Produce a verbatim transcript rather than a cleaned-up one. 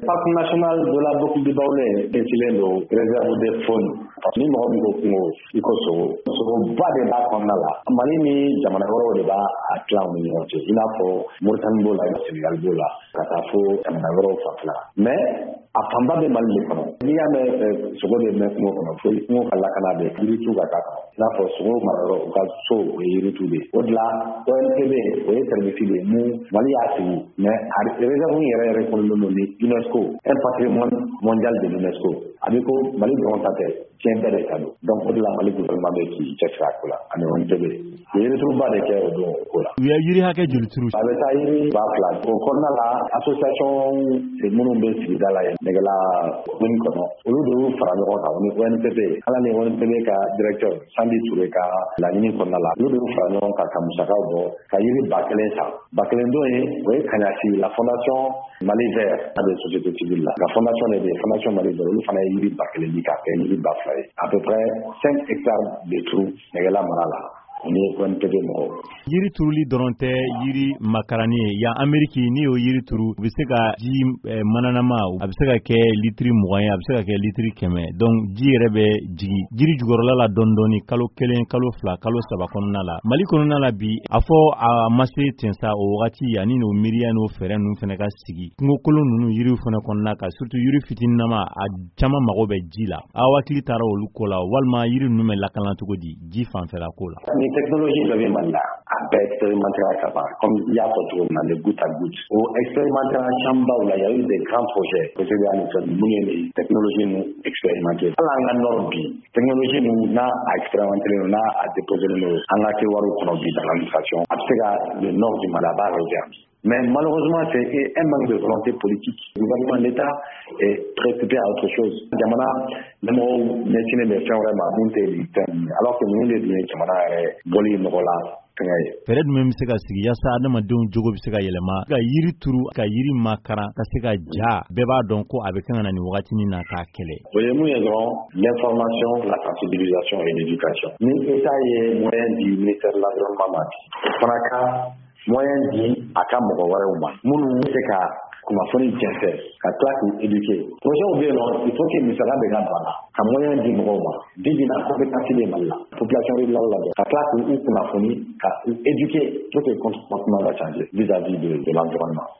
Parc national de la boucle du Baoulé est le réserve des faunes. Ni mɔgɔ min ko kungo i ko sogo sogoba de b'a kɔnɔna la Mali ni jamana wɛrɛw de b'a a tila u ni ɲɔgɔn cɛ i n'a fɔ Moritani b'o la Senegal b'o la ka taa fo jamana wɛrɛw fanfɛla mais a fanba bɛ Mali de kɔnɔ n'i y'a mɛn sogo de mɛn kungo kɔnɔ fo kungo ka lakana de yiritu ka k'a kɔnɔ i n'a fɔ sogo marayɔrɔ u ka so o ye yiritu de o de la O N P B o ye service de ye mun Mali y'a sigi mais a réserve yɛrɛ yɛrɛ kɔnɔnen don ni UNESCO un patrimoine mondial de l'UNESCO a bɛ ko Mali dɔrɔn ta tɛ tiɲɛ bɛɛ de ta don donc o de la Mali gouvernement bɛ k'i cɛsiri a ko la ani O N P B u ye yirituruba de kɛ o don o ko la. U ye yiri hakɛ joli turu? A bɛ taa yiri ba fila o kɔnɔna la association minnu bɛ sigida la yen nɛgɛla commune kɔnɔ olu de y'u fara ɲɔgɔn kan o ni O N P B ala ni O N P B ka directeur Sandi Touré ka laɲini kɔnɔna la olu de y'u fara ɲɔgɔn kan ka musakaw bɔ ka yiri ba kelen san ba kelen don ye o ye Kaɲasi la fondation Mali Vert a bɛ société civile la la fondation de fondation Mali Vert olu fana ye yiri ba kelen di k'a kɛ yiri ba fila ye à peu près cinq hectares de trou nɛgɛla mara la. Yiri turuli dɔrɔn tɛ yiri makarani ye yan Ameriki ni y'o yiri turu u bɛ se ka ji mananama a bɛ se ka kɛ litiri mugan ye a bɛ se ka kɛ litiri kɛmɛ donc ji yɛrɛ bɛ jigi jiri jukɔrɔla la dɔɔni dɔɔni kalo kelen kalo fila kalo saba kɔnɔna la Mali kɔnɔna la bi a fɔ a ma se ten sa o wagati ani n'o miiriya n'o fɛɛrɛ ninnu fana ka sigi kungo kolon ninnu yiriw fana kɔnɔna ka surtout yiri fitininama a caman mago bɛ ji la aw hakili taara olu ko la walima yiri ninnu bɛ lakana cogo di ji fanfɛla ko la. Technologie de Manda a bɛɛ expérimenté à Kabar, comme il y a toujours dans les gouttes à gouttes. Au expérimenté à Chamba, où il y a eu des grands projets, procédés à les technologies nous expérimentées. À la Norbi, technologie nous n'a à expérimenter, nous n'a à déposer nos angakewaru konobi dans l'administration. Après le nord du Malabar réserve. Mais malheureusement, c'est un manque de volonté politique. Le gouvernement de l'État est préoccupé à autre chose. Jamana, même au médecine des champs, alors que nous, les biens, Jamana, Boli, Mogola, fɛɛrɛ jumɛn bɛ se ka sigi yaasa adamadenw jogo bɛ se ka yɛlɛma ka yiri turu ka yiri makara ka se ka ja bɛɛ b'a dɔn ko a bɛ kan ka na nin wagatinin na k'a kɛlɛ. O ye mun ye dɔrɔn l'information, la sensibilisation et l'éducation. Ni État ye moyen di ministère de l'environnement ma di o fana ka moyen di a ka mɔgɔ wɛrɛw ma minnu bɛ se ka kunnafoni jɛnsɛ ka tila k'u éduquer. Projets bɛ yen nɔ il faut que misaliya bɛ ka don a la ka moyen di mɔgɔw ma bi bi in na compétence bɛ Mali la population rurale la ka tila k'u kunnafoni ka u éduquer pour que le comportement va changer vis-à-vis de, de l'environnement.